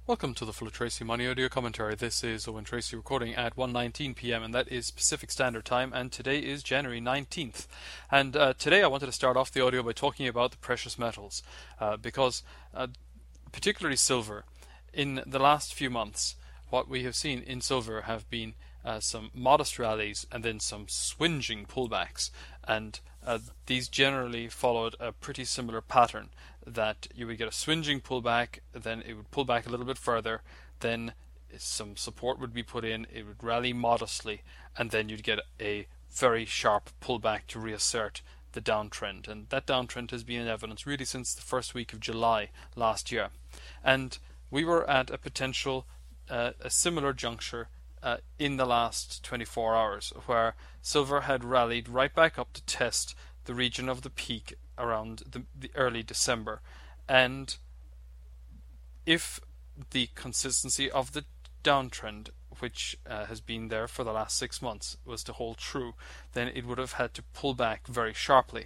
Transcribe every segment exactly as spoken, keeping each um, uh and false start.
Welcome to the Full of Tracy Money Audio Commentary. This is Owen Tracy recording at one nineteen p m and that is Pacific Standard Time, and today is January nineteenth. And uh, today I wanted to start off the audio by talking about the precious metals uh, because uh, particularly silver, in the last few months what we have seen in silver have been uh, some modest rallies and then some swinging pullbacks, and uh, these generally followed a pretty similar pattern, that you would get a swinging pullback, then it would pull back a little bit further, then some support would be put in, it would rally modestly, and then you'd get a very sharp pullback to reassert the downtrend. And that downtrend has been in evidence really since the first week of July last year. And we were at a potential, uh, a similar juncture uh, in the last twenty-four hours, where silver had rallied right back up to test the region of the peak around the, the early December. And if the consistency of the downtrend, which uh, has been there for the last six months, was to hold true, then it would have had to pull back very sharply.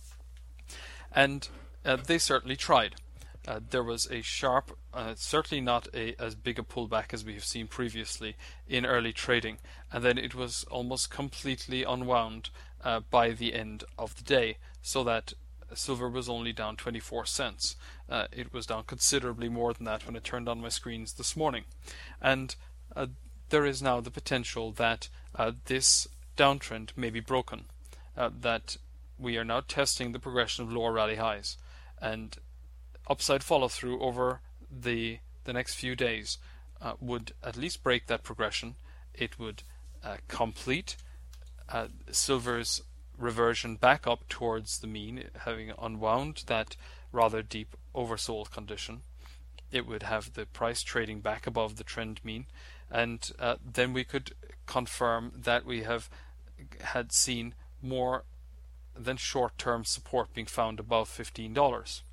And uh, they certainly tried. Uh, there was a sharp, uh, certainly not a, as big a pullback as we have seen previously in early trading, and then it was almost completely unwound uh, by the end of the day, so that silver was only down twenty-four cents. Uh, it was down considerably more than that when I turned on my screens this morning. And uh, there is now the potential that uh, this downtrend may be broken, uh, that we are now testing the progression of lower rally highs, and upside follow-through over the the next few days uh, would at least break that progression. It would uh, complete uh, silver's reversion back up towards the mean, having unwound that rather deep oversold condition. It would have the price trading back above the trend mean, and uh, then we could confirm that we have had seen more than short-term support being found above fifteen dollars.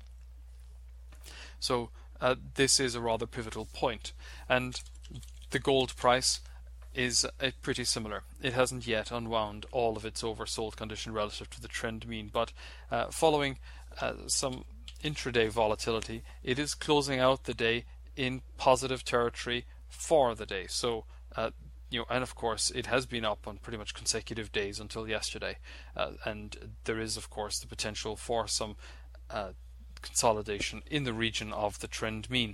So uh, this is a rather pivotal point, and the gold price is uh, pretty similar. It hasn't yet unwound all of its oversold condition relative to the trend mean, but uh, following uh, some intraday volatility, it is closing out the day in positive territory for the day. So uh, you know, and of course it has been up on pretty much consecutive days until yesterday, uh, and there is of course the potential for some uh, consolidation in the region of the trend mean.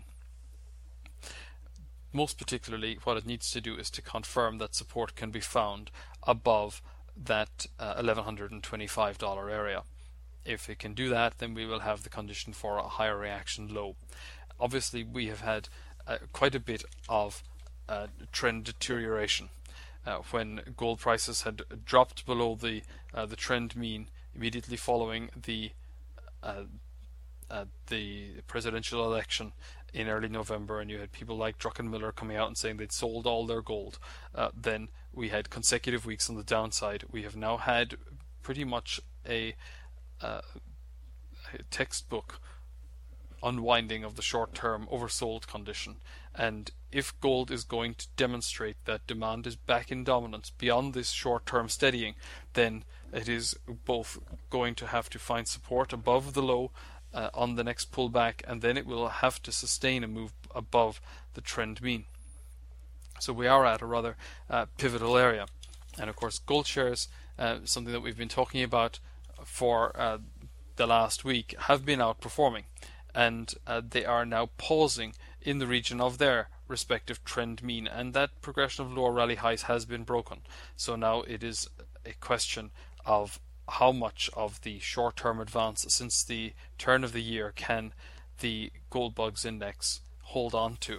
Most particularly, what it needs to do is to confirm that support can be found above that uh, eleven twenty-five dollar area. If it can do that, then we will have the condition for a higher reaction low. Obviously, we have had uh, quite a bit of uh, trend deterioration. Uh, when gold prices had dropped below the uh, the trend mean immediately following the uh, uh, the presidential election in early November, and you had people like Druckenmiller coming out and saying they'd sold all their gold, uh, then we had consecutive weeks on the downside. We have now had pretty much a, uh, a textbook unwinding of the short-term oversold condition, and if gold is going to demonstrate that demand is back in dominance beyond this short-term steadying, then it is both going to have to find support above the low Uh, on the next pullback, and then it will have to sustain a move above the trend mean. So we are at a rather uh, pivotal area. And of course gold shares, uh, something that we've been talking about for uh, the last week, have been outperforming, and uh, they are now pausing in the region of their respective trend mean, and that progression of lower rally highs has been broken. So now it is a question of how much of the short-term advance since the turn of the year can the Gold Bugs Index hold on to.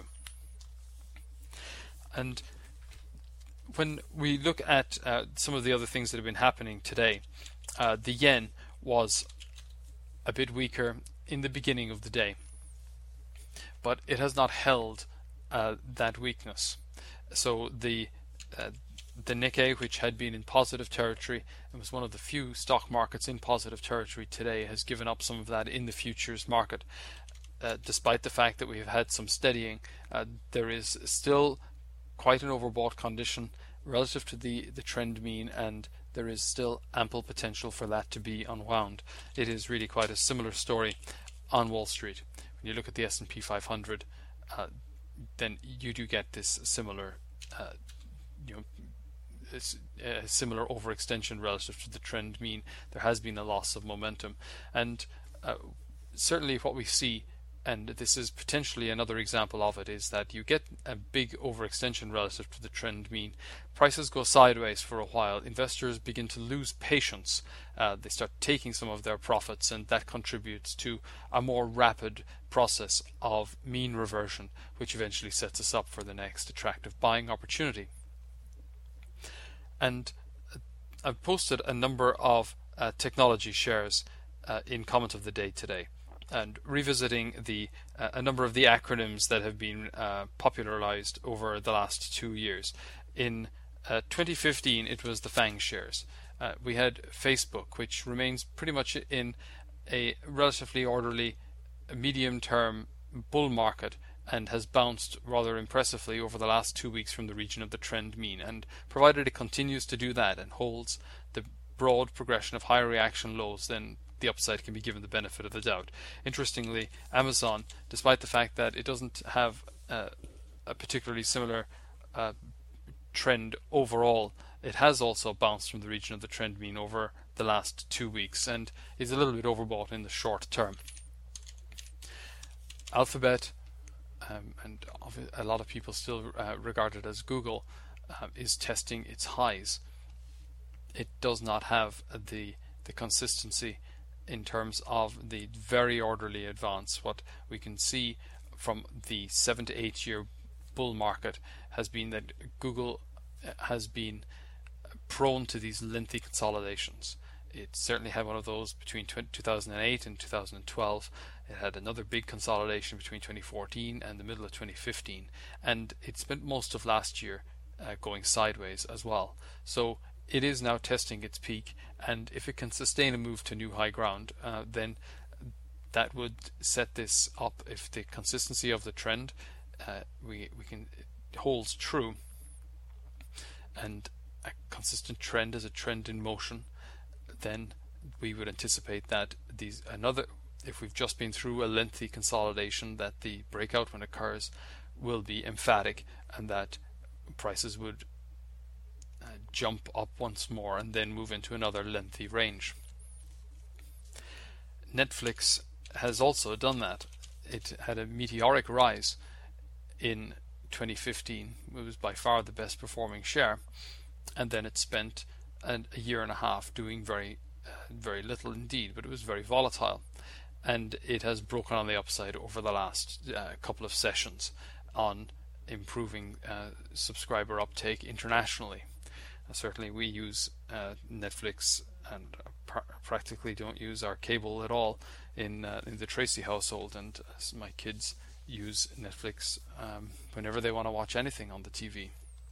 And when we look at uh, some of the other things that have been happening today, uh, the yen was a bit weaker in the beginning of the day, but it has not held uh, that weakness. So the uh, The Nikkei, which had been in positive territory and was one of the few stock markets in positive territory today, has given up some of that in the futures market. Uh, despite the fact that we have had some steadying, uh, there is still quite an overbought condition relative to the, the trend mean, and there is still ample potential for that to be unwound. It is really quite a similar story on Wall Street. When you look at the S and P five hundred, uh, then you do get this similar, uh, you know, a similar overextension relative to the trend mean. There has been a loss of momentum, and uh, certainly what we see, and this is potentially another example of it, is that you get a big overextension relative to the trend mean. Prices go sideways for a while. Investors begin to lose patience. Uh, they start taking some of their profits, and that contributes to a more rapid process of mean reversion, which eventually sets us up for the next attractive buying opportunity. And I've posted a number of uh, technology shares uh, in comment of the day today, and revisiting the uh, a number of the acronyms that have been uh, popularized over the last two years. In uh, twenty fifteen, it was the FANG shares. Uh, we had Facebook, which remains pretty much in a relatively orderly medium-term bull market, and has bounced rather impressively over the last two weeks from the region of the trend mean. And provided it continues to do that and holds the broad progression of high reaction lows, then the upside can be given the benefit of the doubt. Interestingly, Amazon, despite the fact that it doesn't have uh, a particularly similar uh, trend overall, it has also bounced from the region of the trend mean over the last two weeks and is a little bit overbought in the short term. Alphabet, um, and a lot of people still uh, regard it as Google, uh, is testing its highs. It does not have the the consistency in terms of the very orderly advance. What we can see from the seven to eight year bull market has been that Google has been prone to these lengthy consolidations. It certainly had one of those between two thousand eight and two thousand twelve. It had another big consolidation between twenty fourteen and the middle of twenty fifteen, and it spent most of last year uh, going sideways as well. So it is now testing its peak, and if it can sustain a move to new high ground, uh, then that would set this up. If the consistency of the trend uh, we we can it holds true, and a consistent trend is a trend in motion, then we would anticipate that these another if we've just been through a lengthy consolidation, that the breakout when it occurs will be emphatic, and that prices would uh, jump up once more and then move into another lengthy range. Netflix has also done that. It had a meteoric rise in twenty fifteen. It was by far the best performing share, and then it spent an, a year and a half doing very uh, very little indeed, but it was very volatile, and it has broken on the upside over the last uh, couple of sessions on improving uh, subscriber uptake internationally. Uh, certainly we use uh, Netflix and pr practically don't use our cable at all in uh, in the Tracy household, and uh, my kids use Netflix um, whenever they want to watch anything on the T V.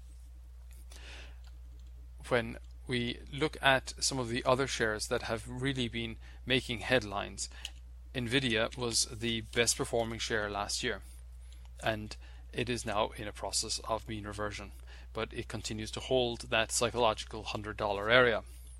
When we look at some of the other shares that have really been making headlines, Nvidia was the best performing share last year, and it is now in a process of mean reversion, but it continues to hold that psychological one hundred dollar area.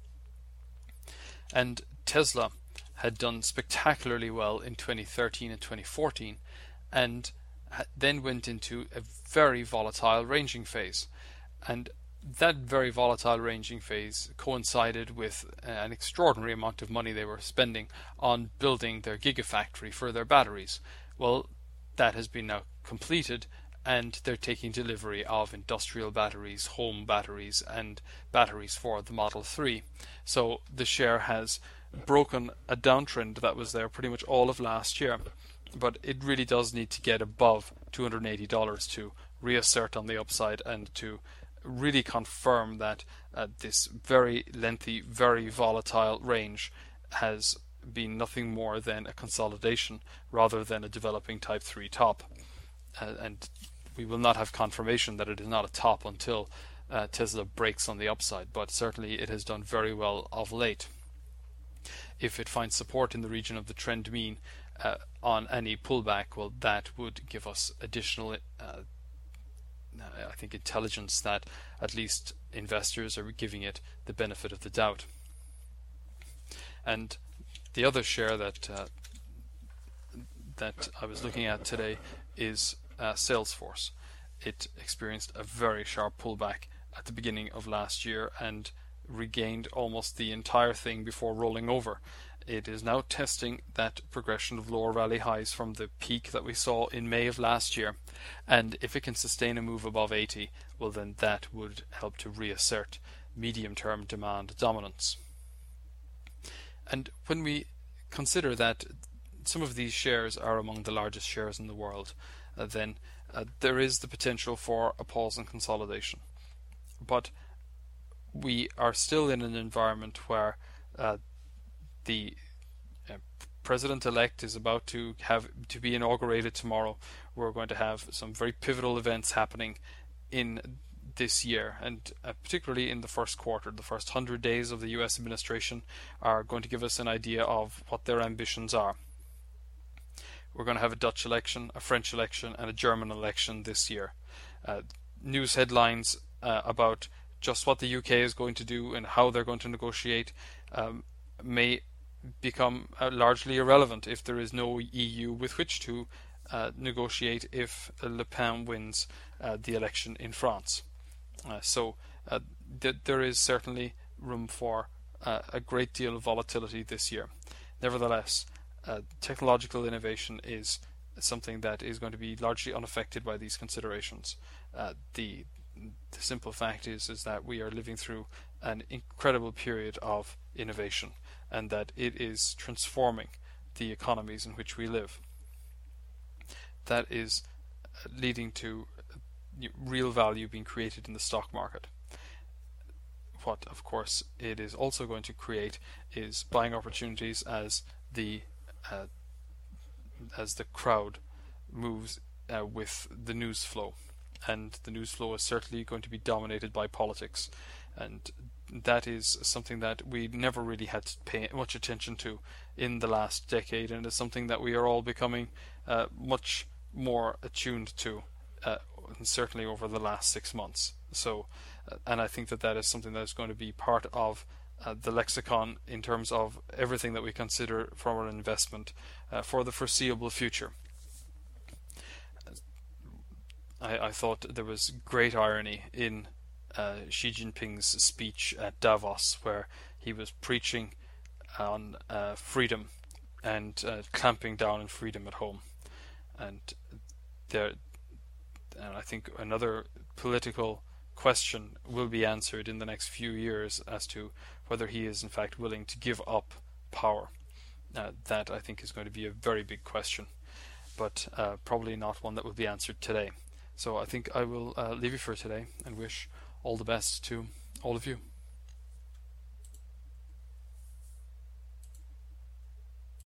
And Tesla had done spectacularly well in twenty thirteen and twenty fourteen, and then went into a very volatile ranging phase, and that very volatile ranging phase coincided with an extraordinary amount of money they were spending on building their gigafactory for their batteries. Well, that has been now completed, and they're taking delivery of industrial batteries, home batteries, and batteries for the Model three. So the share has broken a downtrend that was there pretty much all of last year, but it really does need to get above two hundred eighty dollars to reassert on the upside and to really confirm that uh, this very lengthy, very volatile range has been nothing more than a consolidation rather than a developing type three top. Uh, and we will not have confirmation that it is not a top until uh, Tesla breaks on the upside, but certainly it has done very well of late. If it finds support in the region of the trend mean uh, on any pullback, well, that would give us additional uh, I think intelligence that at least investors are giving it the benefit of the doubt. And the other share that uh, that I was looking at today is uh, Salesforce. It experienced a very sharp pullback at the beginning of last year and regained almost the entire thing before rolling over. It is now testing that progression of lower rally highs from the peak that we saw in May of last year, and if it can sustain a move above eighty, well then that would help to reassert medium-term demand dominance. And when we consider that some of these shares are among the largest shares in the world, uh, then uh, there is the potential for a pause in consolidation. But we are still in an environment where uh, the uh, president-elect is about to have to be inaugurated tomorrow. We're going to have some very pivotal events happening in this year, and uh, particularly in the first quarter. The first hundred days of the U S administration are going to give us an idea of what their ambitions are. We're going to have a Dutch election, a French election, and a German election this year. Uh, news headlines uh, about just what the U K is going to do and how they're going to negotiate um, may become uh, largely irrelevant if there is no E U with which to uh, negotiate if Le Pen wins uh, the election in France. Uh, so uh, th- there is certainly room for uh, a great deal of volatility this year. Nevertheless, uh, technological innovation is something that is going to be largely unaffected by these considerations. Uh, the the simple fact is is that we are living through an incredible period of innovation, and that it is transforming the economies in which we live. That is leading to real value being created in the stock market. What, of course, it is also going to create is buying opportunities as the uh, as the crowd moves uh, with the news flow, and the news flow is certainly going to be dominated by politics, and that is something that we never really had to pay much attention to in the last decade, and it's something that we are all becoming uh, much more attuned to, uh, certainly over the last six months. So, uh, and I think that that is something that is going to be part of uh, the lexicon in terms of everything that we consider for our investment uh, for the foreseeable future. I, I thought there was great irony in uh, Xi Jinping's speech at Davos, where he was preaching on uh, freedom and uh, clamping down on freedom at home. And there, and I think another political question will be answered in the next few years as to whether he is in fact willing to give up power. Uh, that, I think, is going to be a very big question, but uh, probably not one that will be answered today. So I think I will uh, leave you for today and wish all the best to all of you.